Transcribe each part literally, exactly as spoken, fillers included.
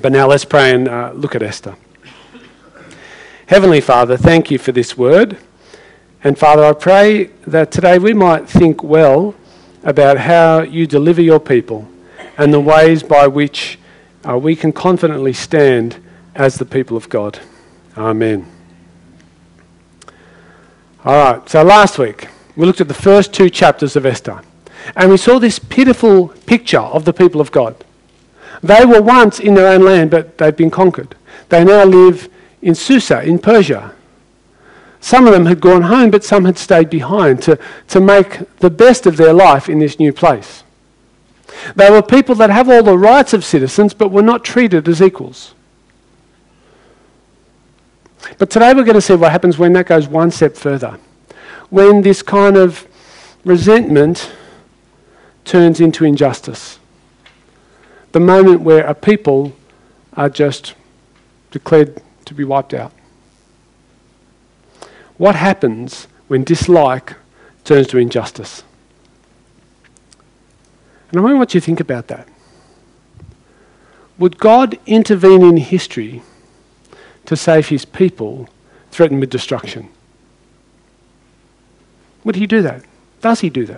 But now let's pray and uh, look at Esther. Heavenly Father, thank you for this word. And Father, I pray that today we might think well about how you deliver your people and the ways by which uh, we can confidently stand as the people of God. Amen. All right, so last week we looked at the first two chapters of Esther and we saw this pitiful picture of the people of God. They were once in their own land, but they've been conquered. They now live in Susa, in Persia. Some of them had gone home, but some had stayed behind to, to make the best of their life in this new place. They were people that have all the rights of citizens, but were not treated as equals. But today we're going to see what happens when that goes one step further. When this kind of resentment turns into injustice. The moment where a people are just declared to be wiped out. What happens when dislike turns to injustice? And I want you to think about that. Would God intervene in history to save his people threatened with destruction? Would he do that? Does he do that?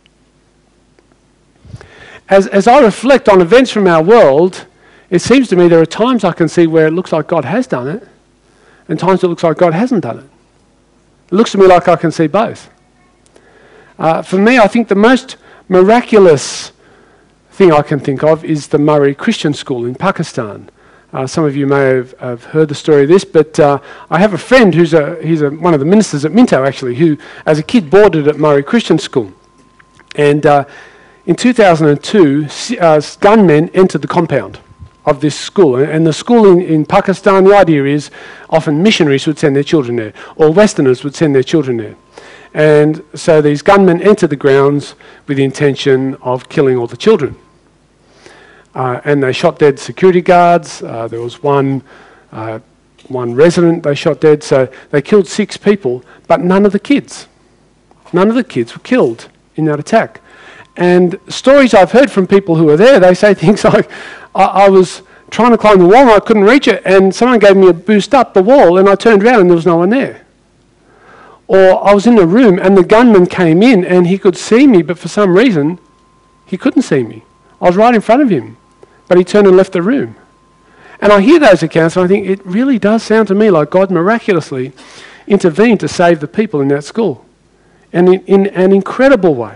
As, as I reflect on events from our world, it seems to me there are times I can see where it looks like God has done it, and times it looks like God hasn't done it. It looks to me like I can see both. Uh, for me, I think the most miraculous thing I can think of is the Murray Christian School in Pakistan. Uh, some of you may have, have heard the story of this, but uh, I have a friend who's a, he's a, one of the ministers at Minto, actually, who, as a kid, boarded at Murray Christian School. And uh, in two thousand two, uh, gunmen entered the compound of this school. And the school in, in Pakistan, the idea is often missionaries would send their children there, or Westerners would send their children there. And so these gunmen entered the grounds with the intention of killing all the children. Uh, and they shot dead security guards. Uh, there was one, uh, one resident they shot dead. So they killed six people, but none of the kids. None of the kids were killed in that attack. And stories I've heard from people who were there, they say things like, I, I was trying to climb the wall and I couldn't reach it, and someone gave me a boost up the wall and I turned around and there was no one there. Or I was in the room and the gunman came in and he could see me, but for some reason he couldn't see me. I was right in front of him, but he turned and left the room. And I hear those accounts and I think it really does sound to me like God miraculously intervened to save the people in that school. And in, in an incredible way.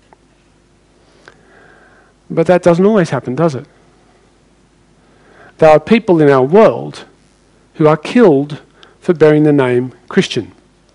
But that doesn't always happen, does it? There are people in our world who are killed for bearing the name Christian.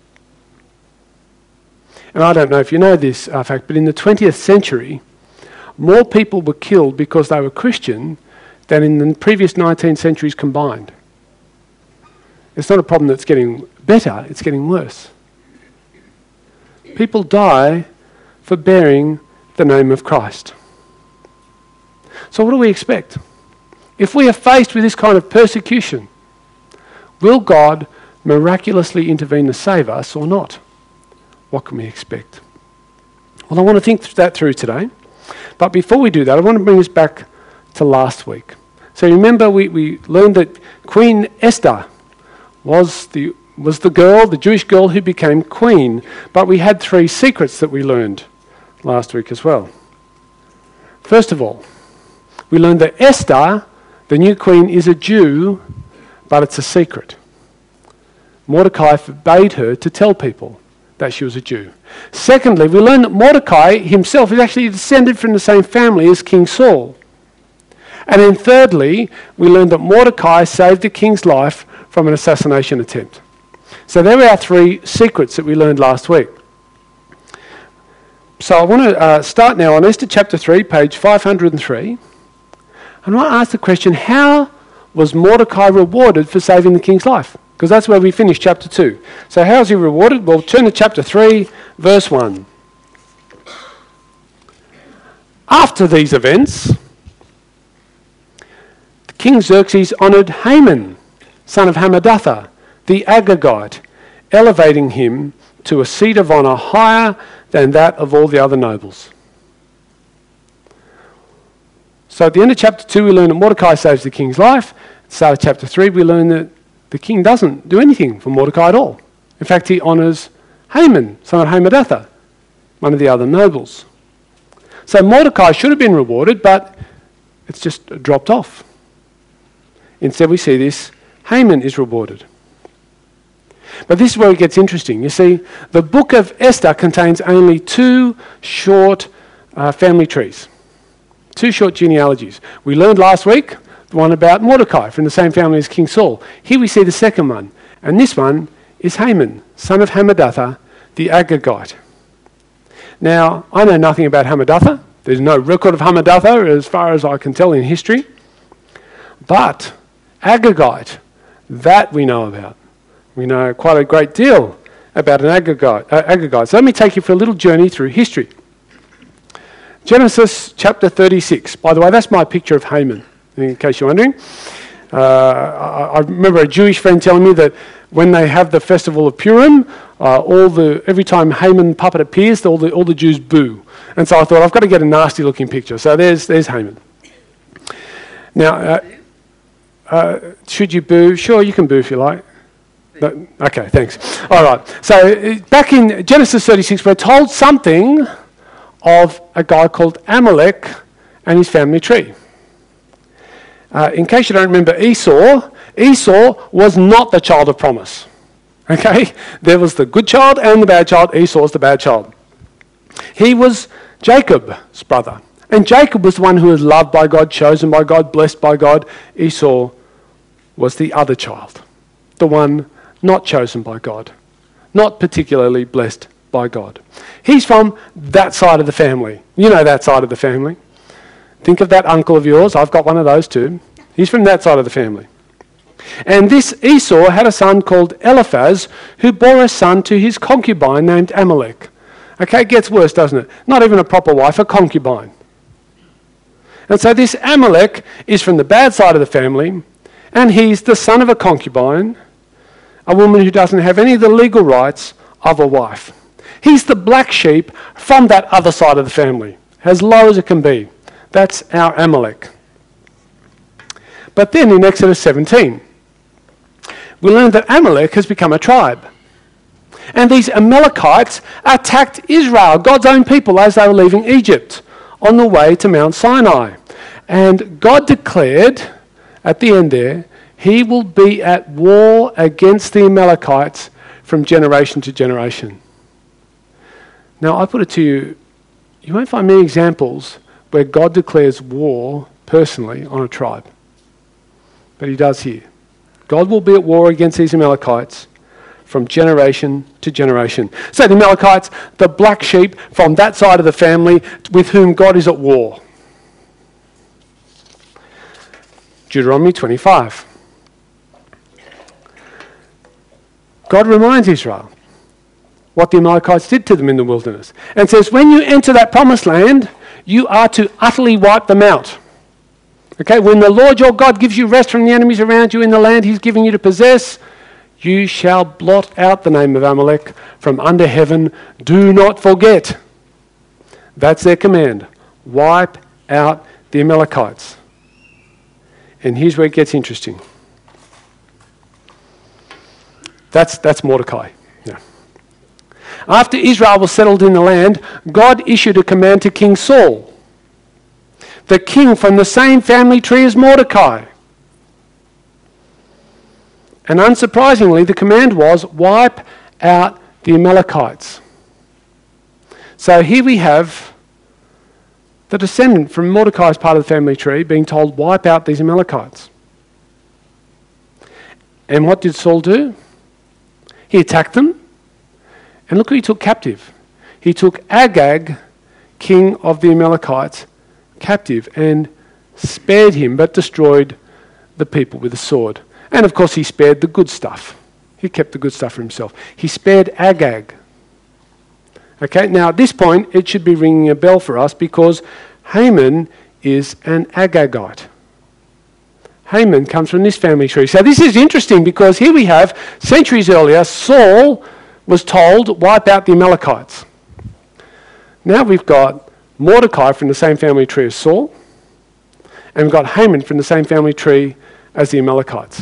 And I don't know if you know this uh, fact, but in the twentieth century, more people were killed because they were Christian than in the previous nineteen centuries combined. It's not a problem that's getting better, it's getting worse. People die for bearing the name of Christ. So what do we expect? If we are faced with this kind of persecution, will God miraculously intervene to save us or not? What can we expect? Well, I want to think that through today. But before we do that, I want to bring us back to last week. So remember we, we learned that Queen Esther was the, was the girl, the Jewish girl who became queen. But we had three secrets that we learned last week as well. First of all, we learned that Esther, the new queen, is a Jew, but it's a secret. Mordecai forbade her to tell people that she was a Jew. Secondly, we learned that Mordecai himself is actually descended from the same family as King Saul. And then thirdly, we learned that Mordecai saved the king's life from an assassination attempt. So there are our three secrets that we learned last week. So I want to uh, start now on Esther chapter three, page five hundred three. And I want to ask the question, how was Mordecai rewarded for saving the king's life? Because that's where we finished chapter two. So how is he rewarded? Well, turn to chapter three, verse one. After these events, King Xerxes honoured Haman, son of Hammedatha, the Agagite, elevating him to a seat of honour higher than that of all the other nobles. So at the end of chapter two, we learn that Mordecai saves the king's life. At the start of chapter three, we learn that the king doesn't do anything for Mordecai at all. In fact, he honours Haman, son of Hammedatha, one of the other nobles. So Mordecai should have been rewarded, but it's just dropped off. Instead, we see this, Haman is rewarded. But this is where it gets interesting. You see, the book of Esther contains only two short uh, family trees, two short genealogies. We learned last week the one about Mordecai from the same family as King Saul. Here we see the second one, and this one is Haman, son of Hammedatha, the Agagite. Now, I know nothing about Hammedatha. There's no record of Hammedatha as far as I can tell in history. But Agagite, that we know about. We know quite a great deal about an Agagite. Uh, Agagite. So let me take you for a little journey through history. Genesis chapter thirty-six. By the way, that's my picture of Haman, in case you're wondering. Uh, I, I remember a Jewish friend telling me that when they have the festival of Purim, uh, all the every time Haman puppet appears, all the all the Jews boo. And so I thought, I've got to get a nasty looking picture. So there's there's Haman. Now, uh, uh, should you boo? Sure, you can boo if you like. No, okay, thanks. All right. So uh, back in Genesis thirty-six, we're told something of a guy called Amalek and his family tree. Uh, in case you don't remember Esau, Esau was not the child of promise. Okay? There was the good child and the bad child. Esau was the bad child. He was Jacob's brother. And Jacob was the one who was loved by God, chosen by God, blessed by God. Esau was the other child, the one not chosen by God, not particularly blessed by God. He's from that side of the family. You know that side of the family. Think of that uncle of yours. I've got one of those too. He's from that side of the family. And this Esau had a son called Eliphaz, who bore a son to his concubine named Amalek. Okay, it gets worse, doesn't it? Not even a proper wife, a concubine. And so this Amalek is from the bad side of the family, and he's the son of a concubine, a woman who doesn't have any of the legal rights of a wife. He's the black sheep from that other side of the family, as low as it can be. That's our Amalek. But then in Exodus seventeen, we learn that Amalek has become a tribe. And these Amalekites attacked Israel, God's own people, as they were leaving Egypt on the way to Mount Sinai. And God declared at the end there, he will be at war against the Amalekites from generation to generation. Now, I put it to you, you won't find many examples where God declares war personally on a tribe. But he does here. God will be at war against these Amalekites from generation to generation. So the Amalekites, the black sheep from that side of the family with whom God is at war. Deuteronomy twenty-five. God reminds Israel what the Amalekites did to them in the wilderness. And says, when you enter that promised land, you are to utterly wipe them out. Okay, when the Lord your God gives you rest from the enemies around you in the land he's giving you to possess, you shall blot out the name of Amalek from under heaven. Do not forget. That's their command. Wipe out the Amalekites. And here's where it gets interesting. That's, that's Mordecai. Yeah. After Israel was settled in the land, God issued a command to King Saul, the king from the same family tree as Mordecai. And unsurprisingly, the command was, wipe out the Amalekites. So here we have the descendant from Mordecai's part of the family tree being told, wipe out these Amalekites. And what did Saul do? He attacked them. And look who he took captive. He took Agag, king of the Amalekites, captive and spared him, but destroyed the people with a sword. And of course he spared the good stuff. He kept the good stuff for himself. He spared Agag. Okay, now at this point it should be ringing a bell for us because Haman is an Agagite. Haman comes from this family tree. So this is interesting because here we have, centuries earlier, Saul was told, wipe out the Amalekites. Now we've got Mordecai from the same family tree as Saul. And we've got Haman from the same family tree as the Amalekites.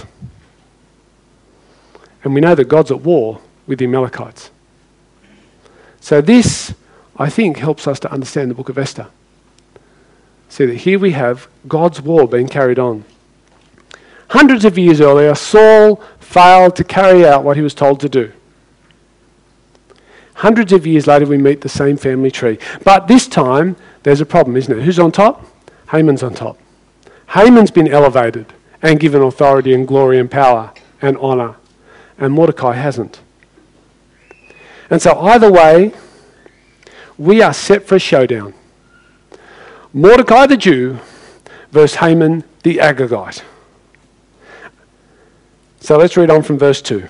And we know that God's at war with the Amalekites. So this, I think, helps us to understand the book of Esther. See that here we have God's war being carried on. Hundreds of years earlier, Saul failed to carry out what he was told to do. Hundreds of years later, we meet the same family tree. But this time, there's a problem, isn't it? Who's on top? Haman's on top. Haman's been elevated and given authority and glory and power and honour. And Mordecai hasn't. And so either way, we are set for a showdown. Mordecai the Jew versus Haman the Agagite. So let's read on from verse two.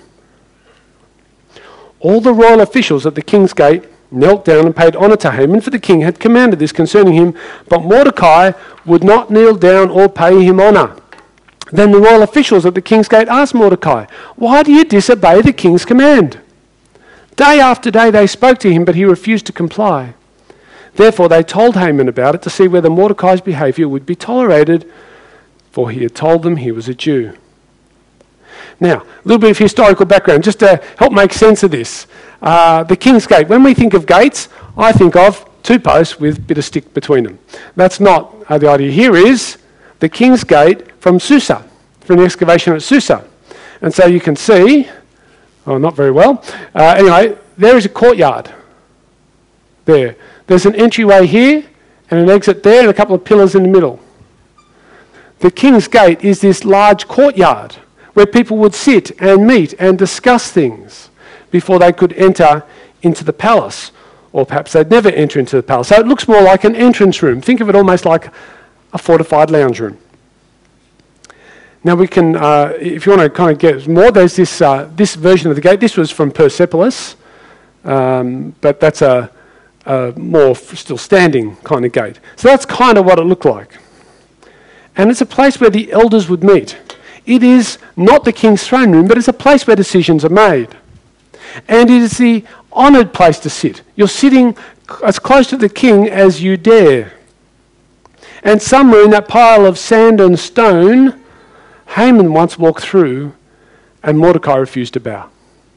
All the royal officials at the king's gate knelt down and paid honour to Haman, for the king had commanded this concerning him, but Mordecai would not kneel down or pay him honour. Then the royal officials at the king's gate asked Mordecai, "Why do you disobey the king's command?" Day after day they spoke to him, but he refused to comply. Therefore they told Haman about it to see whether Mordecai's behaviour would be tolerated, for he had told them he was a Jew. Now, a little bit of historical background, just to help make sense of this. Uh, the King's Gate. When we think of gates, I think of two posts with a bit of stick between them. That's not, uh, the idea here is the King's Gate from Susa, from the excavation at Susa. And so you can see, oh, not very well. Uh, anyway, there is a courtyard there. There's an entryway here and an exit there and a couple of pillars in the middle. The King's Gate is this large courtyard where people would sit and meet and discuss things before they could enter into the palace. Or perhaps they'd never enter into the palace. So it looks more like an entrance room. Think of it almost like a fortified lounge room. Now we can, uh, if you want to kind of get more, there's this uh, this version of the gate. This was from Persepolis, um, but that's a, a more f- still standing kind of gate. So that's kind of what it looked like. And it's a place where the elders would meet. It is not the king's throne room, but it's a place where decisions are made. And it is the honoured place to sit. You're sitting as close to the king as you dare. And somewhere in that pile of sand and stone, Haman once walked through and Mordecai refused to bow.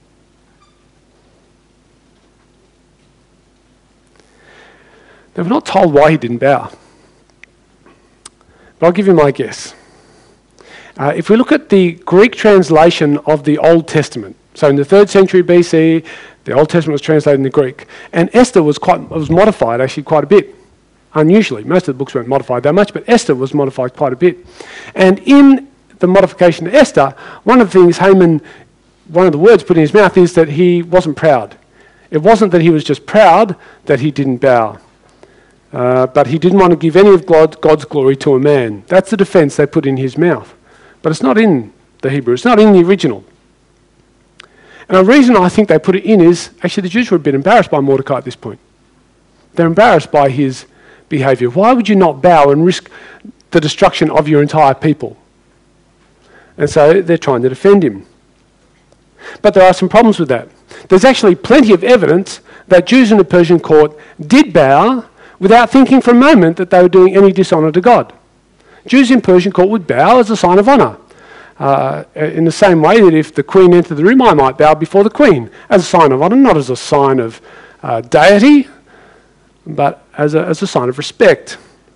Now, we're not told why he didn't bow. But I'll give you my guess. Uh, if we look at the Greek translation of the Old Testament, so in the third century B C, the Old Testament was translated into Greek, and Esther was quite was modified actually quite a bit, unusually. Most of the books weren't modified that much, but Esther was modified quite a bit. And in the modification to Esther, one of the things Haman, one of the words put in his mouth is that he wasn't proud. It wasn't that he was just proud that he didn't bow. Uh, but he didn't want to give any of God, God's glory to a man. That's the defense they put in his mouth. But it's not in the Hebrew. It's not in the original. And the reason I think they put it in is, actually the Jews were a bit embarrassed by Mordecai at this point. They're embarrassed by his behaviour. Why would you not bow and risk the destruction of your entire people? And so they're trying to defend him. But there are some problems with that. There's actually plenty of evidence that Jews in the Persian court did bow without thinking for a moment that they were doing any dishonour to God. Jews in Persian court would bow as a sign of honour. Uh, in the same way that if the queen entered the room, I might bow before the queen as a sign of honour, not as a sign of uh, deity, but as a, as a sign of respect.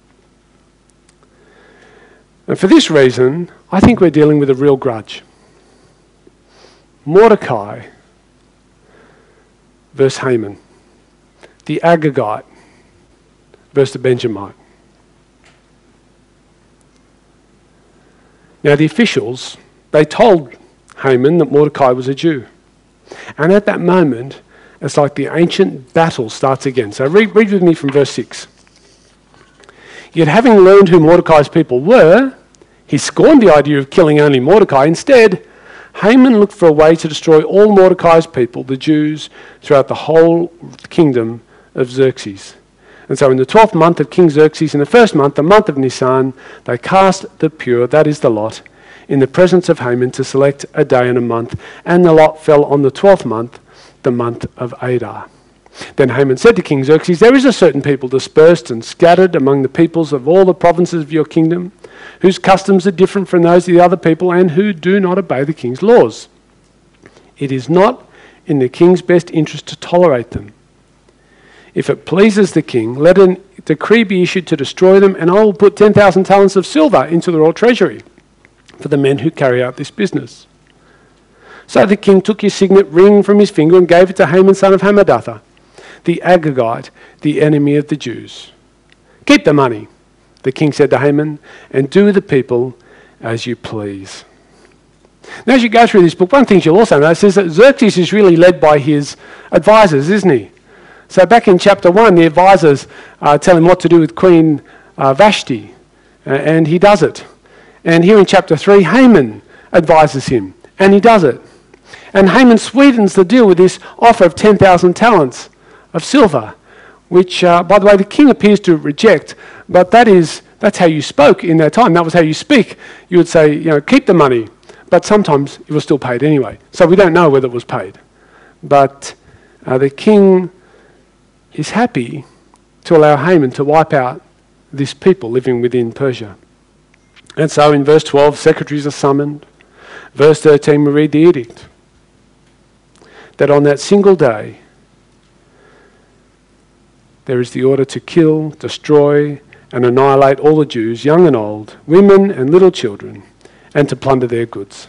And for this reason, I think we're dealing with a real grudge. Mordecai versus Haman, the Agagite versus the Benjamite. Now the officials, they told Haman that Mordecai was a Jew. And at that moment, it's like the ancient battle starts again. So read, read with me from verse six. Yet having learned who Mordecai's people were, he scorned the idea of killing only Mordecai. Instead, Haman looked for a way to destroy all Mordecai's people, the Jews, throughout the whole kingdom of Xerxes. And so in the twelfth month of King Xerxes, in the first month, the month of Nisan, they cast the pure, that is the lot, in the presence of Haman to select a day and a month. And the lot fell on the twelfth month, the month of Adar. Then Haman said to King Xerxes, there is a certain people dispersed and scattered among the peoples of all the provinces of your kingdom. whose customs are different from those of the other people, and who do not obey the king's laws. It is not in the king's best interest to tolerate them. If it pleases the king, let a decree be issued to destroy them, and I will put ten thousand talents of silver into the royal treasury for the men who carry out this business." So the king took his signet ring from his finger and gave it to Haman, son of Hammedatha, the Agagite, the enemy of the Jews. "Keep the money," the king said to Haman, "and do with the people as you please." Now, as you go through this book, one thing you'll also notice is that Xerxes is really led by his advisors, isn't he? So back in chapter one, the advisors uh, tell him what to do with Queen uh, Vashti, uh, and he does it. And here in chapter three, Haman advises him, and he does it. And Haman sweetens the deal with this offer of ten thousand talents of silver, which, uh, by the way, the king appears to reject, but that is, that's how you spoke in that time. That was how you speak. You would say, you know, keep the money, but sometimes it was still paid anyway. So we don't know whether it was paid. But uh, the king is happy to allow Haman to wipe out this people living within Persia. And so in verse twelve, secretaries are summoned. Verse thirteen, we read the edict that on that single day, there is the order to kill, destroy, and annihilate all the Jews, young and old, women and little children, and to plunder their goods.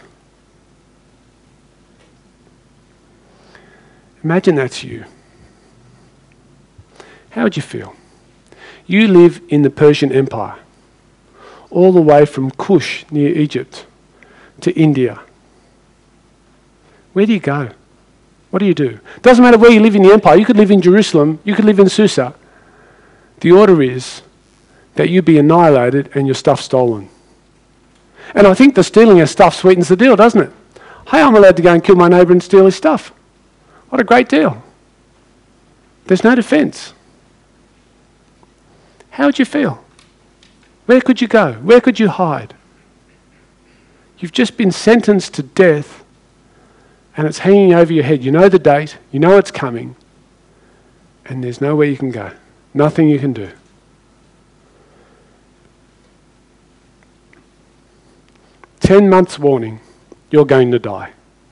Imagine that's you. How would you feel? You live in the Persian Empire, all the way from Kush near Egypt to India. Where do you go? What do you do? Doesn't matter where you live in the empire. You could live in Jerusalem. You could live in Susa. The order is that you be annihilated and your stuff stolen. And I think the stealing of stuff sweetens the deal, doesn't it? Hey, I'm allowed to go and kill my neighbour and steal his stuff. What a great deal. There's no defence. How would you feel? Where could you go? Where could you hide? You've just been sentenced to death, and it's hanging over your head. You know the date, you know it's coming, and there's nowhere you can go. Nothing you can do. Ten months warning, you're going to die.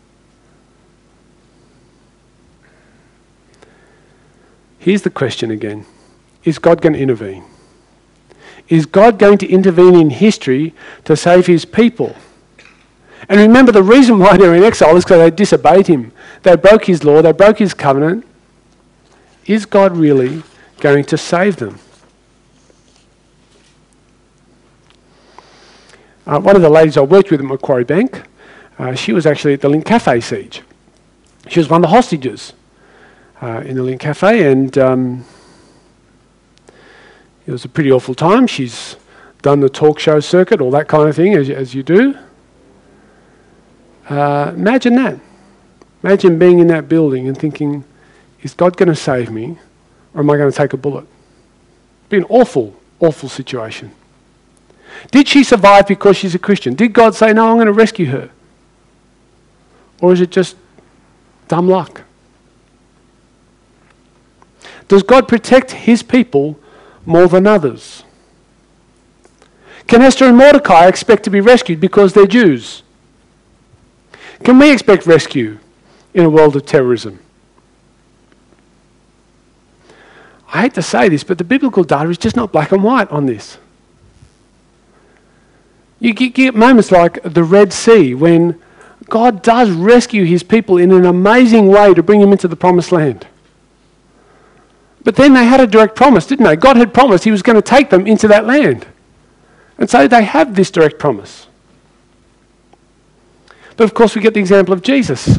Here's the question again. Is God going to intervene? Is God going to intervene in history to save his people? And remember, the reason why they're in exile is because they disobeyed him. They broke his law, they broke his covenant. Is God really going to save them? Uh, one of the ladies I worked with at Macquarie Bank, uh, she was actually at the Link Cafe siege. She was one of the hostages uh, in the Link Cafe, and um, it was a pretty awful time. She's done the talk show circuit, all that kind of thing, as, as you do. Uh, imagine that. Imagine being in that building and thinking, is God going to save me, or am I going to take a bullet? It'd be an awful, awful situation. Did she survive because she's a Christian? Did God say, no, I'm going to rescue her? Or is it just dumb luck? Does God protect his people more than others? Can Esther and Mordecai expect to be rescued because they're Jews? Can we expect rescue in a world of terrorism? I hate to say this, but the biblical data is just not black and white on this. You get moments like the Red Sea when God does rescue his people in an amazing way to bring them into the promised land. But then they had a direct promise, didn't they? God had promised he was going to take them into that land. And so they have this direct promise. But of course we get the example of Jesus,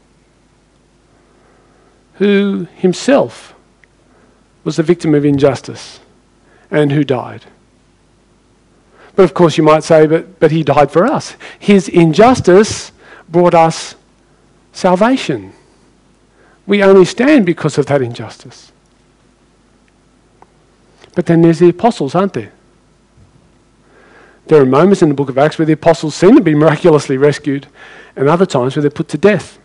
who himself was the victim of injustice and who died. But of course you might say, but, but he died for us. His injustice brought us salvation. We only stand because of that injustice. But then there's the apostles, aren't there? There are moments in the book of Acts where the apostles seem to be miraculously rescued, and other times where they're put to death.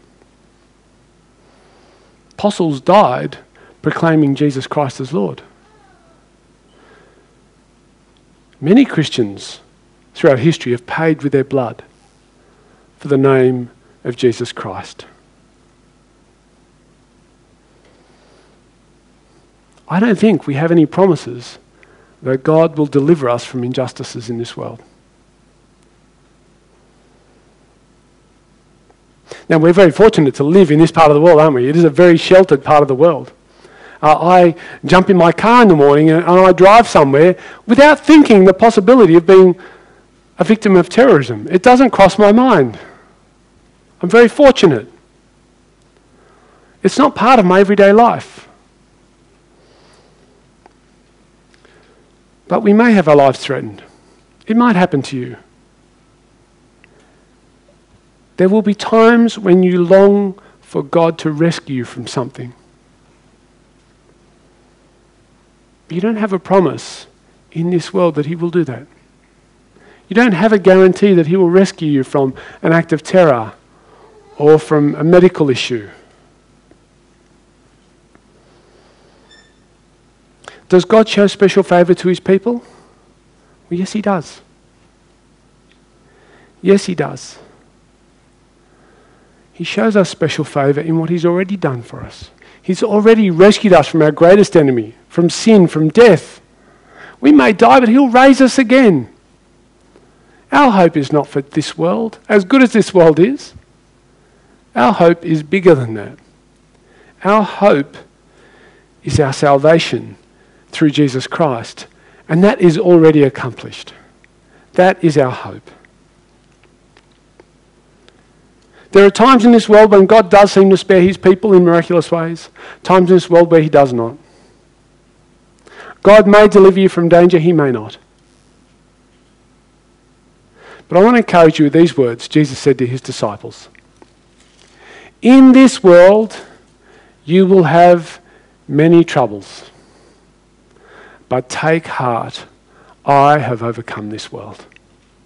Apostles died proclaiming Jesus Christ as Lord. Many Christians throughout history have paid with their blood for the name of Jesus Christ. I don't think we have any promises that God will deliver us from injustices in this world. Now, we're very fortunate to live in this part of the world, aren't we? It is a very sheltered part of the world. Uh, I jump in my car in the morning and, and I drive somewhere without thinking the possibility of being a victim of terrorism. It doesn't cross my mind. I'm very fortunate. It's not part of my everyday life. But we may have our lives threatened. It might happen to you. There will be times when you long for God to rescue you from something. But you don't have a promise in this world that he will do that. You don't have a guarantee that he will rescue you from an act of terror or from a medical issue. Does God show special favour to his people? Well, yes, he does. Yes, he does. He shows us special favour in what he's already done for us. He's already rescued us from our greatest enemy, from sin, from death. We may die, but he'll raise us again. Our hope is not for this world, as good as this world is. Our hope is bigger than that. Our hope is our salvation through Jesus Christ, and that is already accomplished. That is our hope. There are times in this world when God does seem to spare his people in miraculous ways, times in this world where he does not. God may deliver you from danger, he may not. But I want to encourage you with these words Jesus said to his disciples. In this world, you will have many troubles. But take heart, I have overcome this world.